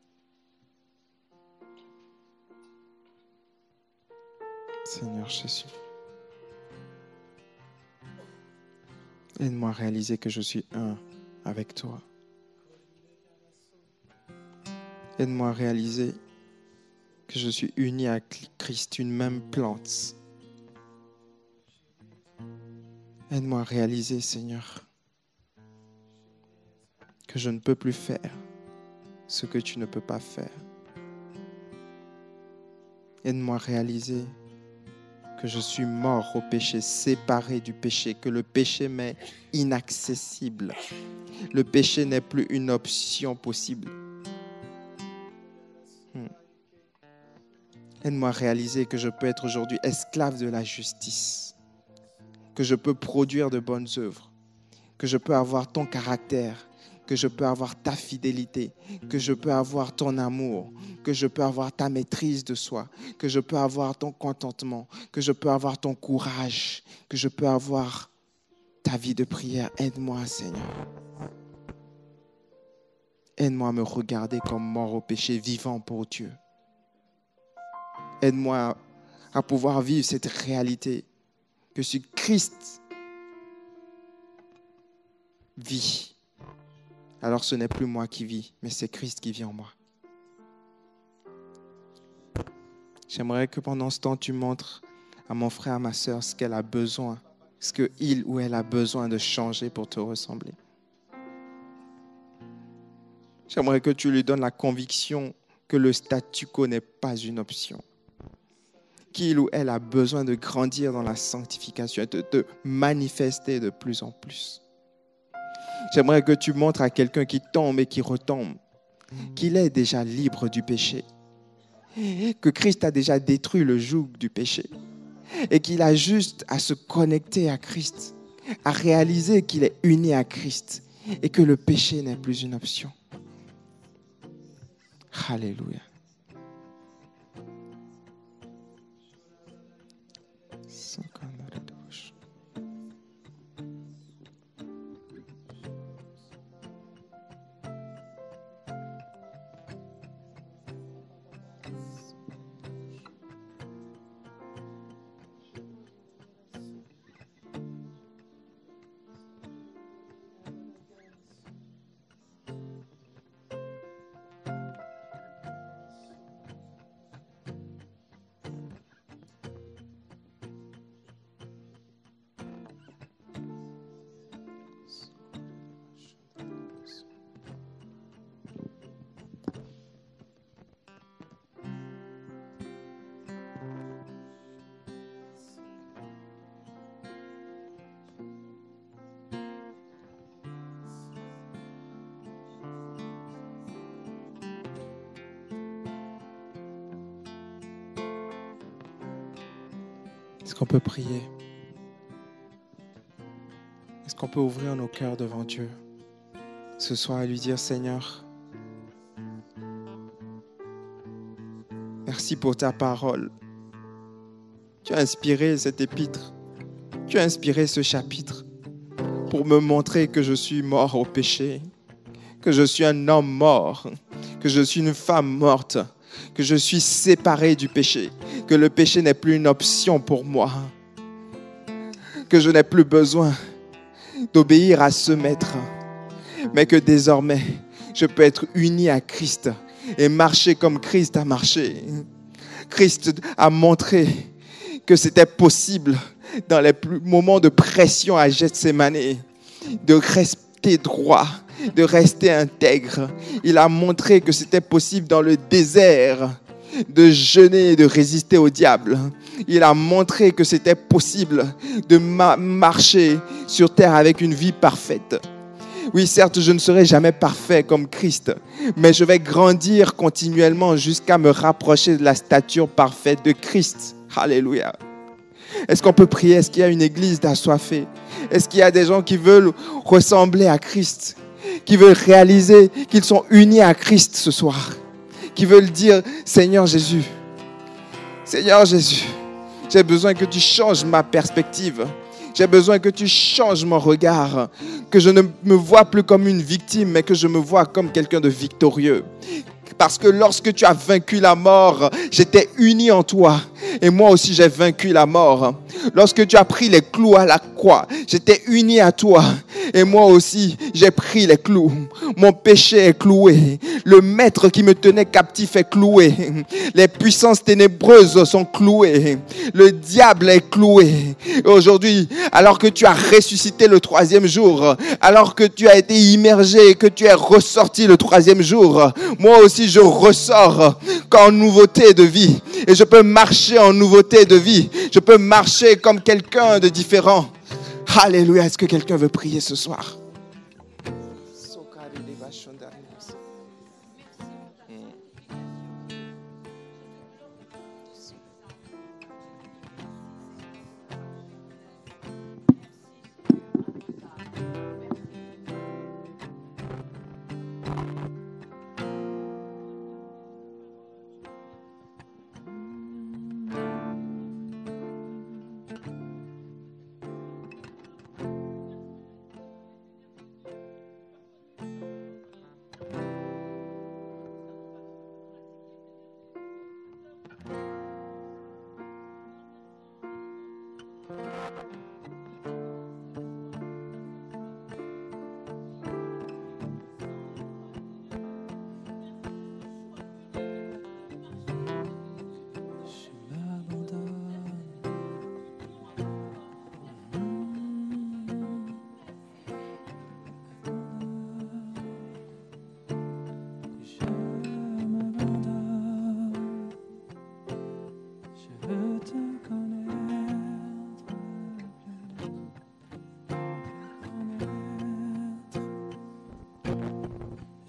Seigneur Jésus. Aide-moi à réaliser que je suis un avec toi. Aide-moi à réaliser que je suis uni à Christ, une même plante. Aide-moi à réaliser, Seigneur, que je ne peux plus faire ce que tu ne peux pas faire. Aide-moi à réaliser que je suis mort au péché, séparé du péché, que le péché m'est inaccessible. Le péché n'est plus une option possible. Hmm. Aide-moi à réaliser que je peux être aujourd'hui esclave de la justice, que je peux produire de bonnes œuvres, que je peux avoir ton caractère, que je peux avoir ta fidélité, que je peux avoir ton amour, que je peux avoir ta maîtrise de soi, que je peux avoir ton contentement, que je peux avoir ton courage, que je peux avoir ta vie de prière. Aide-moi, Seigneur. aide-moi à me regarder comme mort au péché, vivant pour Dieu. Aide-moi à, à pouvoir vivre cette réalité que si Christ vit, alors ce n'est plus moi qui vis, mais c'est Christ qui vit en moi. J'aimerais que pendant ce temps, tu montres à mon frère, à ma sœur, ce qu'elle a besoin, ce qu'il ou elle a besoin de changer pour te ressembler. J'aimerais que tu lui donnes la conviction que le statu quo n'est pas une option. Qu'il ou elle a besoin de grandir dans la sanctification et de te manifester de plus en plus. J'aimerais que tu montres à quelqu'un qui tombe et qui retombe qu'il est déjà libre du péché, que Christ a déjà détruit le joug du péché et qu'il a juste à se connecter à Christ, à réaliser qu'il est uni à Christ et que le péché n'est plus une option. Alléluia. Est-ce qu'on peut prier? Est-ce qu'on peut ouvrir nos cœurs devant Dieu ce soir et lui dire, Seigneur, merci pour ta parole. Tu as inspiré cet épître. Tu as inspiré ce chapitre pour me montrer que je suis mort au péché, que je suis un homme mort, que je suis une femme morte, que je suis séparé du péché, que le péché n'est plus une option pour moi, que je n'ai plus besoin d'obéir à ce maître, mais que désormais, je peux être uni à Christ et marcher comme Christ a marché. Christ a montré que c'était possible dans les moments de pression à Gethsémane de rester droit, de rester intègre. Il a montré que c'était possible dans le désert de jeûner et de résister au diable. Il a montré que c'était possible de ma- marcher sur terre avec une vie parfaite. Oui, certes, je ne serai jamais parfait comme Christ, mais je vais grandir continuellement jusqu'à me rapprocher de la stature parfaite de Christ. Alléluia. Est-ce qu'on peut prier? Est-ce qu'il y a une église d'assoiffés? Est-ce qu'il y a des gens qui veulent ressembler à Christ, qui veulent réaliser qu'ils sont unis à Christ ce soir, qui veulent dire, Seigneur Jésus, Seigneur Jésus, j'ai besoin que tu changes ma perspective. J'ai besoin que tu changes mon regard, que je ne me vois plus comme une victime, mais que je me vois comme quelqu'un de victorieux. Parce que lorsque tu as vaincu la mort, j'étais uni en toi. Et moi aussi, j'ai vaincu la mort. Lorsque tu as pris les clous à la croix, j'étais uni à toi. Et moi aussi, j'ai pris les clous. Mon péché est cloué. Le maître qui me tenait captif est cloué. Les puissances ténébreuses sont clouées. Le diable est cloué. Et aujourd'hui, alors que tu as ressuscité le troisième jour, alors que tu as été immergé et que tu es ressorti le troisième jour, moi aussi je ressors en nouveauté de vie. Et je peux marcher en nouveauté de vie. Je peux marcher comme quelqu'un de différent. Alléluia. Est-ce que quelqu'un veut prier ce soir?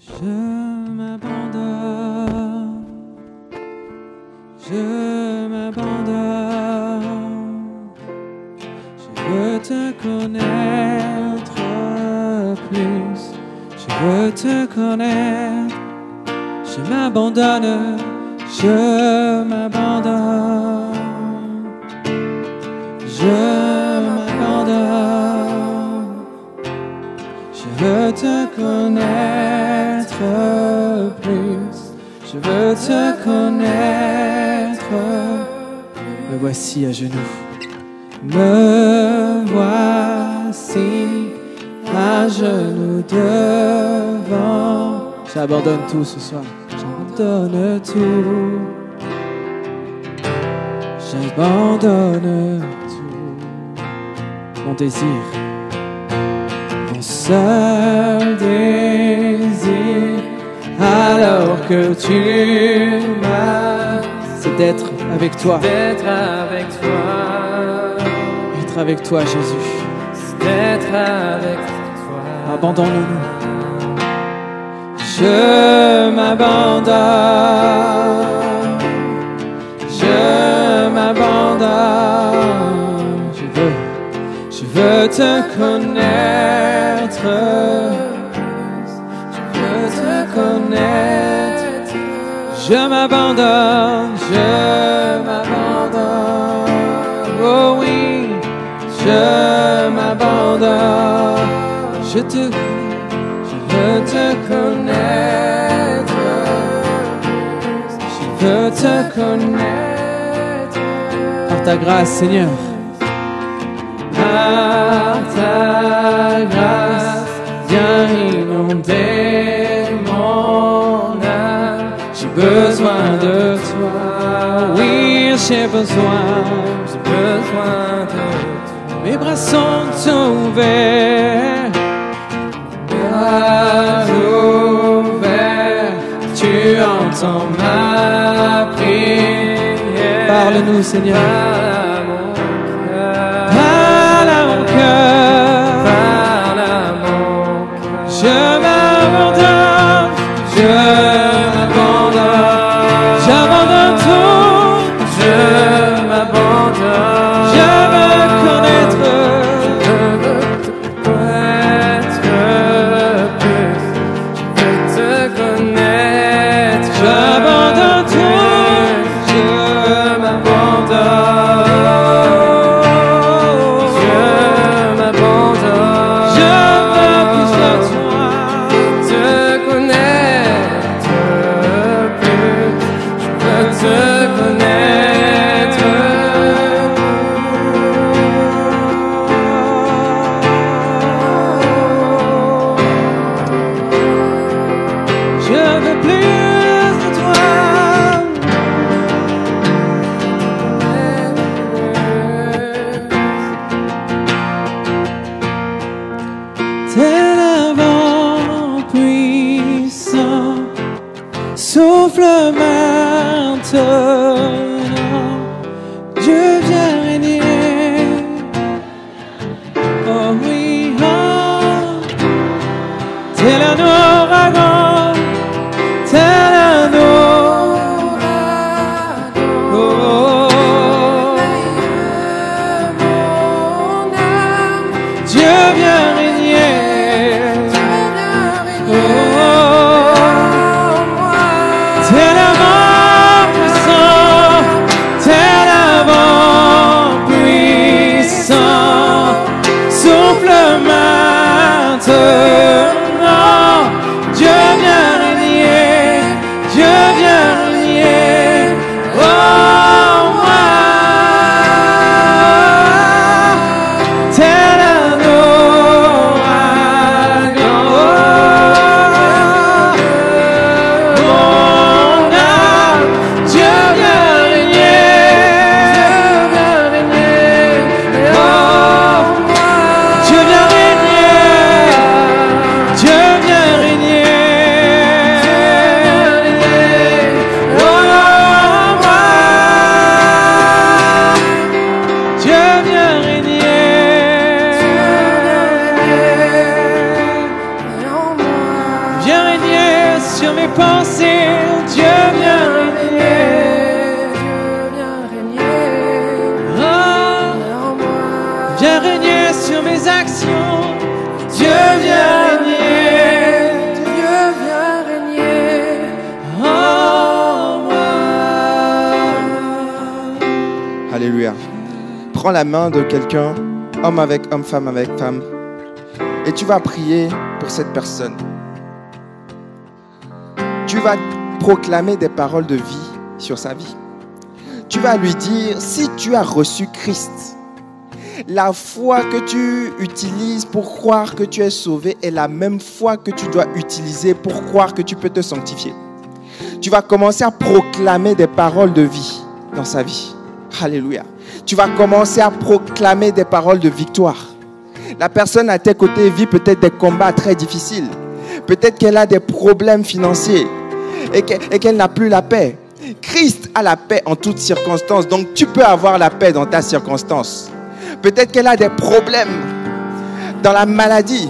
Je m'abandonne, je m'abandonne, je veux te connaître plus, je veux te connaître, je m'abandonne, je m'abandonne, je m'abandonne, je veux te connaître plus, je veux te connaître. Me voici à genoux, me voici à genoux devant. J'abandonne tout ce soir, j'abandonne tout, j'abandonne tout, mon désir, mon seul désir, alors que tu m'as, c'est d'être avec toi, d'être avec toi, être avec toi, Jésus, c'est d'être avec toi. Abandonnons-nous. Je m'abandonne, je m'abandonne, je veux, je veux te connaître, je veux te connaître, je m'abandonne, je m'abandonne, oh oui, je m'abandonne, je te Je veux te connaître, je veux te connaître, par ta grâce, Seigneur. Par ta grâce, viens inonder mon âme. J'ai besoin de toi, oui, j'ai besoin, j'ai besoin de toi. Mes bras sont ouverts. Ouvert, tu entends ma prière. Parle-nous, Seigneur. Parle à mon cœur. Parle à mon cœur. Je m'abandonne. Je m'abandonne. J'abandonne tout. Je m'abandonne. Je veux connaître. J'abandonne tout, je m'abandonne, je m'abandonne, je veux plus de toi, te connaître plus, je veux te connaître. Je veux plus. Tel un vent puissant, souffle maintenant, Dieu vient régner. Oh oui, oh, tel un ouragan, tel un ouragan, oh, Dieu vient régner. Maintenant, Dieu vient régner, Dieu vient régner, oh moi, tel un ouragan, oh, mon âme, Dieu vient régner, Dieu vient régner, oh moi, Dieu vient régner. sur mes pensées. Dieu viens régner. Viens régner sur mes actions. Dieu viens régner. Dieu viens régner en moi. Alléluia. Prends la main de quelqu'un, homme avec homme, femme avec femme, et tu vas prier pour cette personne. Tu vas proclamer des paroles de vie sur sa vie. Tu vas lui dire, si tu as reçu Christ, la foi que tu utilises pour croire que tu es sauvé est la même foi que tu dois utiliser pour croire que tu peux te sanctifier. Tu vas commencer à proclamer des paroles de vie dans sa vie. Alléluia. Tu vas commencer à proclamer des paroles de victoire. La personne à tes côtés vit peut-être des combats très difficiles. Peut-être qu'elle a des problèmes financiers et qu'elle n'a plus la paix. Christ a la paix en toutes circonstances, donc tu peux avoir la paix dans ta circonstance. Peut-être qu'elle a des problèmes dans la maladie.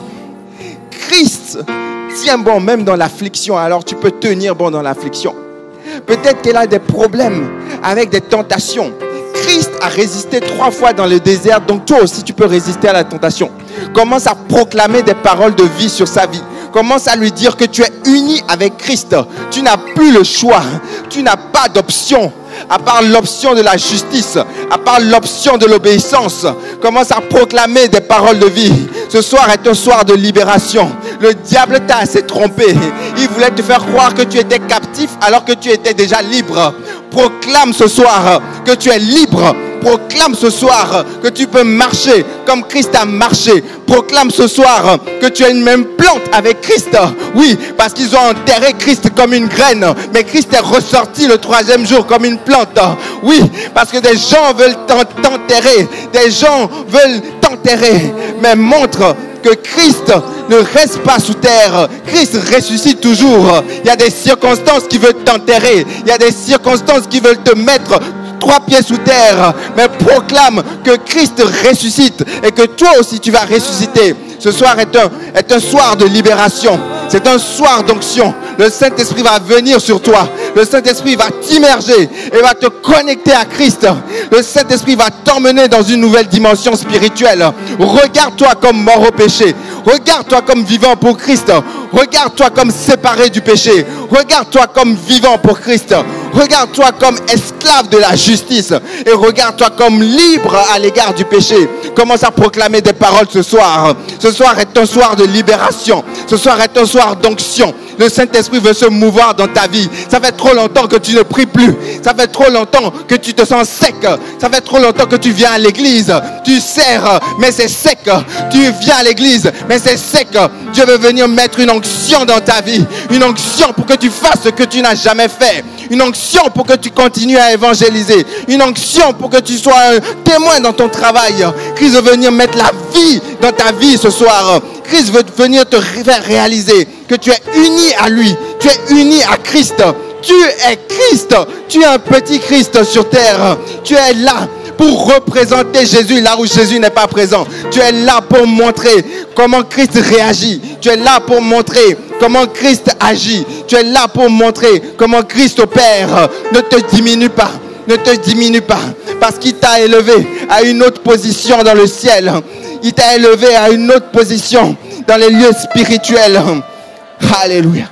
Christ tient bon même dans l'affliction, alors tu peux tenir bon dans l'affliction. Peut-être qu'elle a des problèmes avec des tentations. Christ a résisté trois fois dans le désert, donc toi aussi tu peux résister à la tentation. Commence à proclamer des paroles de vie sur sa vie. Commence à lui dire que tu es uni avec Christ. Tu n'as plus le choix. Tu n'as pas d'option. À part l'option de la justice, à part l'option de l'obéissance. Commence à proclamer des paroles de vie. Ce soir est un soir de libération. Le diable t'a assez trompé. Il voulait te faire croire que tu étais captif alors que tu étais déjà libre. Proclame ce soir que tu es libre. Proclame ce soir que tu peux marcher comme Christ a marché. Proclame ce soir que tu as une même plante avec Christ. Oui, parce qu'ils ont enterré Christ comme une graine, mais Christ est ressorti le troisième jour comme une plante. Oui, parce que des gens veulent t'enterrer, des gens veulent t'enterrer, mais montre que Christ ne reste pas sous terre. Christ ressuscite toujours. Il y a des circonstances qui veulent t'enterrer. Il y a des circonstances qui veulent te mettre trois pieds sous terre. Mais proclame que Christ ressuscite et que toi aussi tu vas ressusciter. Ce soir est un, est un soir de libération. C'est un soir d'onction. Le Saint-Esprit va venir sur toi. Le Saint-Esprit va t'immerger et va te connecter à Christ. Le Saint-Esprit va t'emmener dans une nouvelle dimension spirituelle. Regarde-toi comme mort au péché. Regarde-toi comme vivant pour Christ. Regarde-toi comme séparé du péché. Regarde-toi comme vivant pour Christ. Regarde-toi comme esclave de la justice. Et regarde-toi comme libre à l'égard du péché. Commence à proclamer des paroles ce soir. Ce soir est un soir de libération. Ce soir est un soir d'onction. Le Saint-Esprit veut se mouvoir dans ta vie. Ça fait trop longtemps que tu ne pries plus. Ça fait trop longtemps que tu te sens sec. Ça fait trop longtemps que tu viens à l'église. Tu sers, mais c'est sec. Tu viens à l'église, mais c'est sec. Dieu veut venir mettre une onction dans ta vie. Une onction pour que tu fasses ce que tu n'as jamais fait. Une onction pour que tu continues à évangéliser. Une onction pour que tu sois un témoin dans ton travail. Christ veut venir mettre la vie dans ta vie ce soir. Christ veut venir te faire réaliser que tu es uni à lui. Tu es uni à Christ. Tu es Christ. Tu es un petit Christ sur terre. Tu es là pour représenter Jésus là où Jésus n'est pas présent. Tu es là pour montrer comment Christ réagit. Tu es là pour montrer comment Christ agit. Tu es là pour montrer comment Christ opère. Ne te diminue pas. Ne te diminue pas. Parce qu'il t'a élevé à une autre position dans le ciel. Il t'a élevé à une autre position dans les lieux spirituels. Alléluia.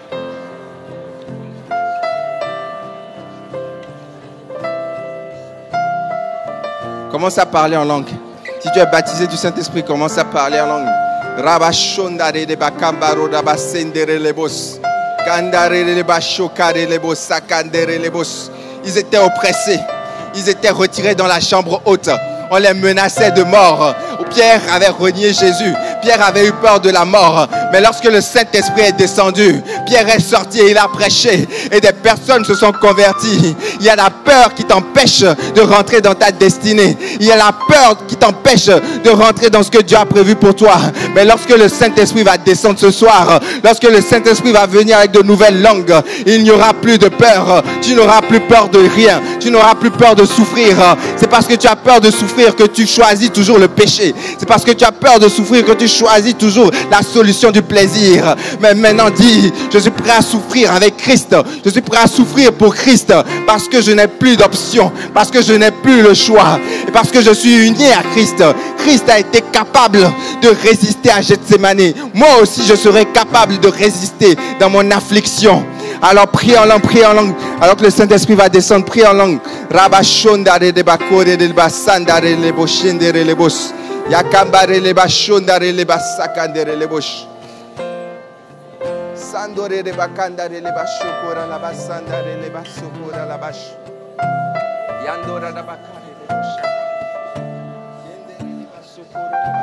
Commence à parler en langue. Si tu es baptisé du Saint-Esprit, commence à parler en langue. Rabashondare de bakambaro rabasendere lebos. Kandare le bashokare lebos sakandere lebos. Ils étaient oppressés. Ils étaient retirés dans la chambre haute. On les menaçait de mort. Pierre avait renié Jésus. Pierre avait eu peur de la mort. Mais lorsque le Saint-Esprit est descendu, Pierre est sorti et il a prêché. Et des personnes se sont converties. Il y a la peur qui t'empêche de rentrer dans ta destinée. Il y a la peur qui t'empêche de rentrer dans ce que Dieu a prévu pour toi. Mais lorsque le Saint-Esprit va descendre ce soir, lorsque le Saint-Esprit va venir avec de nouvelles langues, il n'y aura plus de peur. Tu n'auras plus peur de rien. Tu n'auras plus peur de souffrir. C'est parce que tu as peur de souffrir que tu choisis toujours le péché. C'est parce que tu as peur de souffrir que tu choisis toujours la solution du plaisir. Mais maintenant dis, Je suis prêt à souffrir avec Christ. Je suis prêt à souffrir pour Christ parce que je n'ai plus d'option, parce que je n'ai plus le choix et parce que je suis uni à Christ. Christ a été capable de résister à Gethsémani. Moi aussi, je serai capable de résister dans mon affliction. Alors prie en langue, prie en langue. Alors que le Saint-Esprit va descendre, prie en langue. Rabashondare de bakore de basandare le boshindere le bos. Yakambare le bashondare le basakandere le bosh. Sandore de bakandare le bashokora la basandare le basokora la bash. Yandora da bakare le bosh. Yendere le basokora la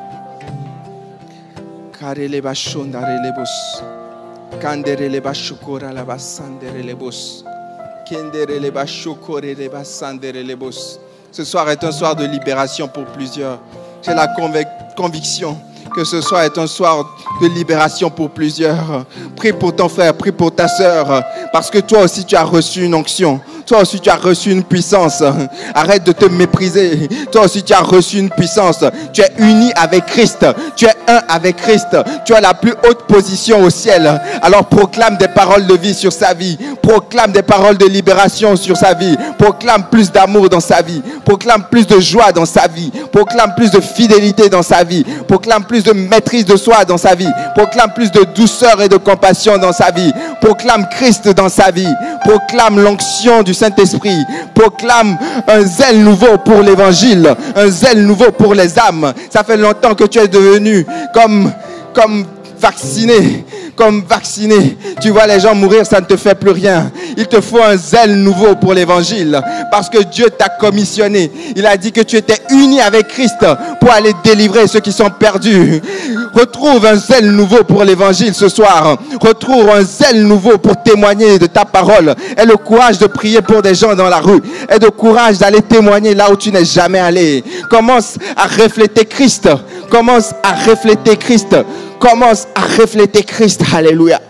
bash. Kare le bashondare le bos. Kandere le bashokora la basandere le bos. Kendere le bashokore le basandere le bos. Ce soir est un soir de libération pour plusieurs. J'ai la convic- conviction que ce soir est un soir de libération pour plusieurs. Prie pour ton frère, prie pour ta sœur, parce que toi aussi tu as reçu une onction. Toi aussi tu as reçu une puissance. Arrête de te mépriser. Toi aussi tu as reçu une puissance. Tu es uni avec Christ. Tu es un avec Christ. Tu as la plus haute position au ciel. Alors proclame des paroles de vie sur sa vie. Proclame des paroles de libération sur sa vie. Proclame plus d'amour dans sa vie. Proclame plus de joie dans sa vie. Proclame plus de fidélité dans sa vie. Proclame plus de maîtrise de soi dans sa vie. Proclame plus de douceur et de compassion dans sa vie. Proclame Christ dans sa vie. Proclame l'onction du Saint-Esprit. Proclame un zèle nouveau pour l'évangile. Un zèle nouveau pour les âmes. Ça fait longtemps que tu es devenu comme, comme vacciné. Comme vacciné. Tu vois les gens mourir, ça ne te fait plus rien. Il te faut un zèle nouveau pour l'évangile. Parce que Dieu t'a commissionné. Il a dit que tu étais uni avec Christ pour aller délivrer ceux qui sont perdus. Retrouve un zèle nouveau pour l'évangile ce soir. Retrouve un zèle nouveau pour témoigner de ta parole. Aie le courage de prier pour des gens dans la rue. Aie le courage d'aller témoigner là où tu n'es jamais allé. Commence à refléter Christ. Commence à refléter Christ. Commence à refléter Christ. Alléluia.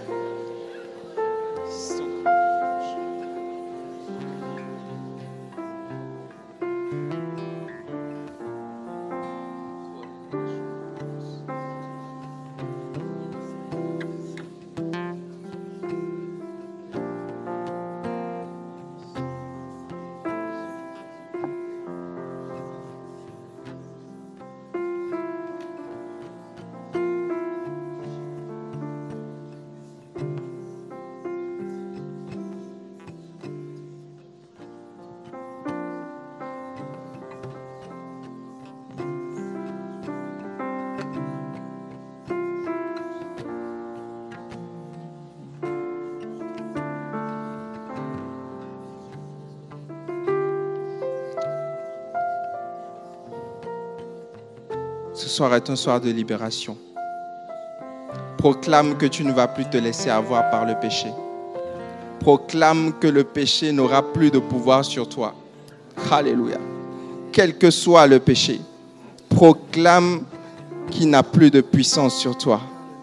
Ce soir est un soir de libération. Proclame que tu ne vas plus te laisser avoir par le péché. Proclame que le péché n'aura plus de pouvoir sur toi. Alléluia. Quel que soit le péché, proclame qu'il n'a plus de puissance sur toi.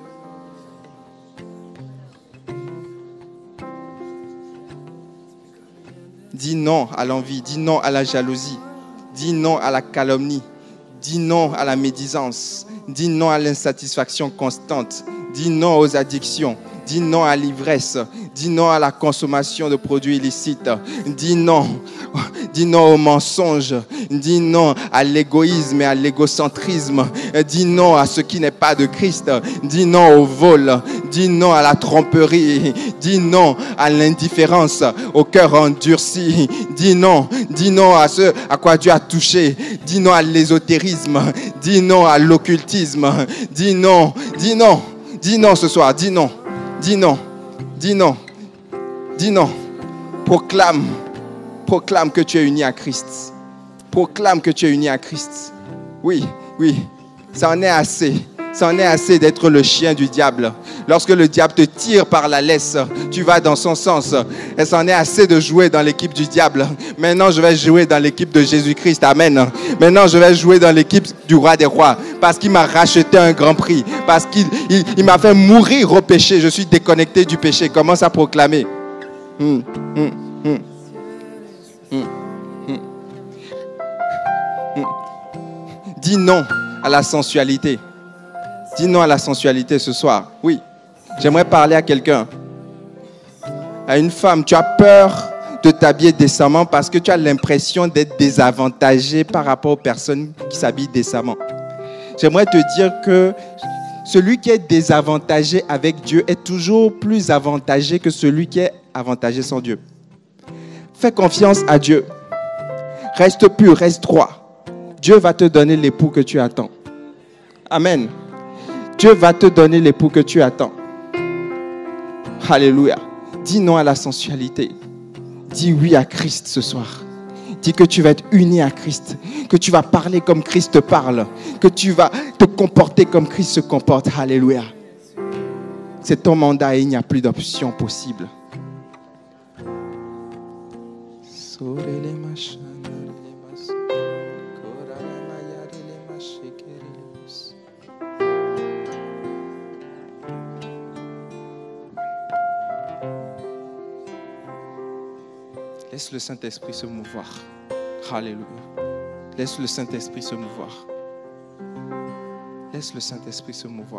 Dis non à l'envie, dis non à la jalousie, dis non à la calomnie. Dis non à la médisance. Dis non à l'insatisfaction constante. Dis non aux addictions. Dis non à l'ivresse. Dis non à la consommation de produits illicites. Dis non. Dis non au mensonge. Dis non à l'égoïsme et à l'égocentrisme. Dis non à ce qui n'est pas de Christ. Dis non au vol. Dis non à la tromperie. Dis non à l'indifférence, au cœur endurci. Dis non. Dis non à ce à quoi Dieu a touché. Dis non à l'ésotérisme. Dis non à l'occultisme. Dis non. Dis non. Dis non ce soir. Dis non. Dis non. Dis non. Dis non. Proclame. Proclame que tu es uni à Christ. Proclame que tu es uni à Christ. Oui, oui. Ça en est assez. Ça en est assez d'être le chien du diable. Lorsque le diable te tire par la laisse, tu vas dans son sens. Et ça en est assez de jouer dans l'équipe du diable. Maintenant, je vais jouer dans l'équipe de Jésus-Christ. Amen. Maintenant, je vais jouer dans l'équipe du roi des rois. Parce qu'il m'a racheté un grand prix. Parce qu'il il, il m'a fait mourir au péché. Je suis déconnecté du péché. Commence à proclamer. Hum, hum, hum. Hum, hum. Hum. Dis non à la sensualité. Dis non à la sensualité ce soir. Oui. J'aimerais parler à quelqu'un. À une femme, tu as peur de t'habiller décemment parce que tu as l'impression d'être désavantagé par rapport aux personnes qui s'habillent décemment. J'aimerais te dire que celui qui est désavantagé avec Dieu est toujours plus avantagé que celui qui est avantagé sans Dieu. Fais confiance à Dieu. Reste pur, reste droit. Dieu va te donner l'époux que tu attends. Amen. Dieu va te donner l'époux que tu attends. Alléluia. Dis non à la sensualité. Dis oui à Christ ce soir. Dis que tu vas être uni à Christ, que tu vas parler comme Christ parle, que tu vas te comporter comme Christ se comporte. Alléluia. C'est ton mandat et il n'y a plus d'option possible. Laisse le Saint-Esprit se mouvoir. Alléluia. Laisse le Saint-Esprit se mouvoir. Laisse le Saint-Esprit se mouvoir.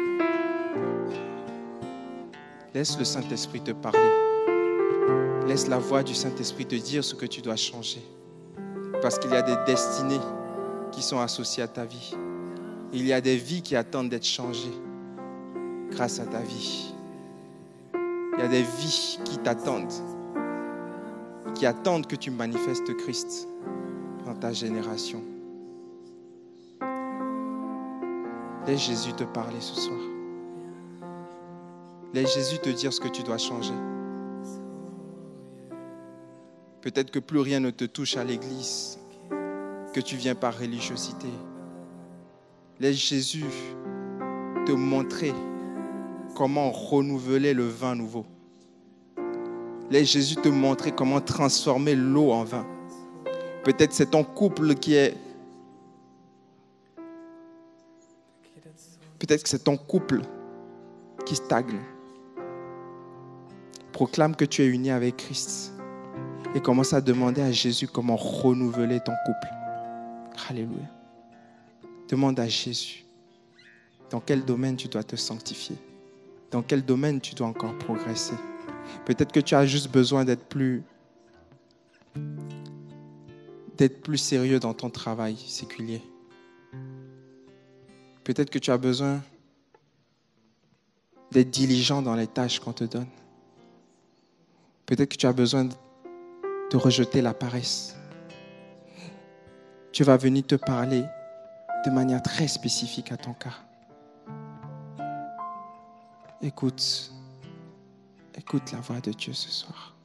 Laisse le Saint-Esprit te parler. Laisse la voix du Saint-Esprit te dire ce que tu dois changer. Parce qu'il y a des destinées qui sont associées à ta vie. Il y a des vies qui attendent d'être changées grâce à ta vie. Il y a des vies qui t'attendent, qui attendent que tu manifestes Christ dans ta génération. Laisse Jésus te parler ce soir. Laisse Jésus te dire ce que tu dois changer. Peut-être que plus rien ne te touche à l'église, que tu viens par religiosité. Laisse Jésus te montrer comment renouveler le vin nouveau. Laisse Jésus te montrer comment transformer l'eau en vin. Peut-être c'est ton couple qui est... Peut-être que c'est ton couple qui stagne. Proclame que tu es uni avec Christ et commence à demander à Jésus comment renouveler ton couple. Alléluia. Demande à Jésus dans quel domaine tu dois te sanctifier, dans quel domaine tu dois encore progresser. Peut-être que tu as juste besoin d'être plus, d'être plus sérieux dans ton travail séculier. Peut-être que tu as besoin d'être diligent dans les tâches qu'on te donne. Peut-être que tu as besoin de rejeter la paresse. Dieu va venir te parler de manière très spécifique à ton cas. Écoute, écoute la voix de Dieu ce soir.